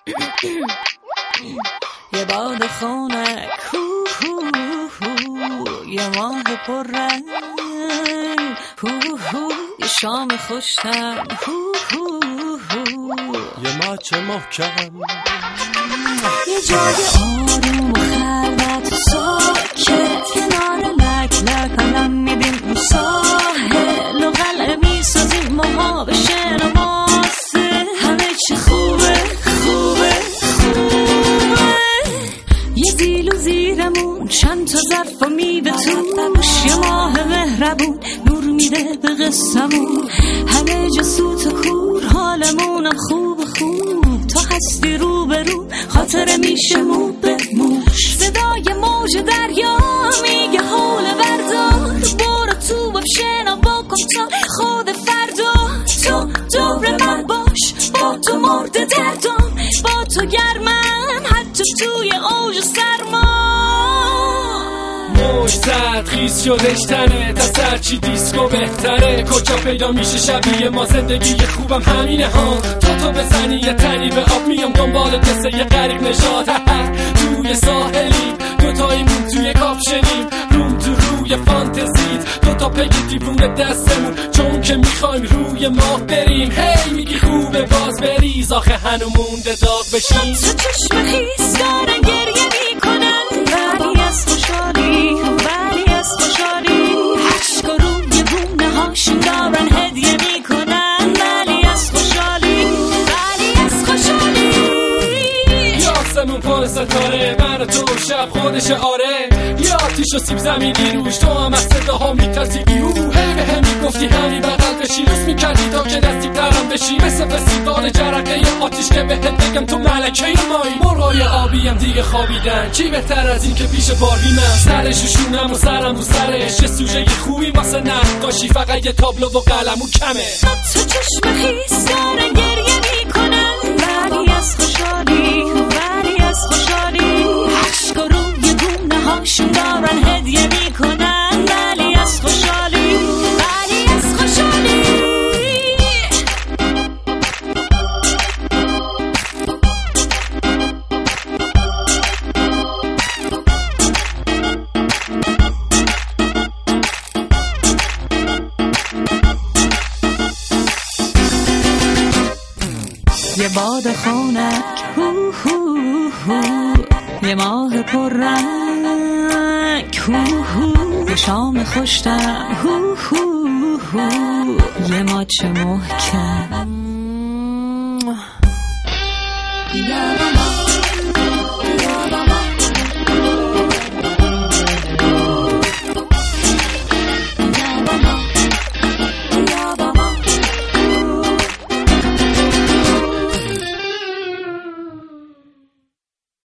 یه باد خنک یه ماه پررنگ یه شام خوشتم یه ماچ محکم یه جای آروم و خلوت و ساکت کنار لک لک قلم میدیم اون ساحل و قلعه میسازیم ماها به شن و ماسه همه چی خوبه خوبه خوبه یه دیل و زیرمون چند تا ظرف و میوه توش یه ماه مهربون نور میده به قصمون همه جا سوت و کور حالمونم خوب خوب تا هستی رو به رو خاطره میشه مو به موش صدای موج دریا میگه حول بردار برو تو بشنا بکن تا خود فردا تو دور من باش با تو مرد دردم با تو گرمم حتی توی اوج سرما موج زد خیز شدش تنه دست هرچی دیسکو بهتره کجا پیدا میشه شبیه ما زندگی خوبم همینه ها تو بزنی یه تنی به آب میام دنبال قصه یه غریق نژاد توی ساحلی دوتاییمون توی کاپشنیم روم تو روی فانتزیت دوتا پگی دیوونه دستمون چون که میخوایم روی ماه بریم هی میگی خوبه باز بریز آخه هنو مونده داغ بشیم تو چشم خیس دارن گریه میکنن ولی از خوشحالی ولی از خوشحالی عشق و روی بونه هاشون دارن هدیه میکنن ولی از خوشحالی ولی از خوشحالی یاسمون پر ستاره من و تو شب خودش آره یا آتیش و سیب زمینی روش تو هم از صداها میترسی بیرو هی به هم میگفتی همین بغل بشی روز میکردی تا که نزدیک ترم بشی مثل فستیوال جرقه آتیش که بهت بگم تو ملکه مایی مرغای آبیم دیگه خوابیدن چی بهتر از این که پیش باربی من سرش شونم و سرم رو سرش یه سوژه خوبی واسه نقاشی فقط یه تابلو و قلمو کمه تو چشم خیس دارن گریه میکنن ولی از خوشحالی ولی از خوشحالی عشق و روی گونه هاشون دارن هدیه میکنن ولی از خوشحالی ولی از خوشحالی یه باد خنک یه ماه پررنگ یه شام خوشتم یه ماچ محکم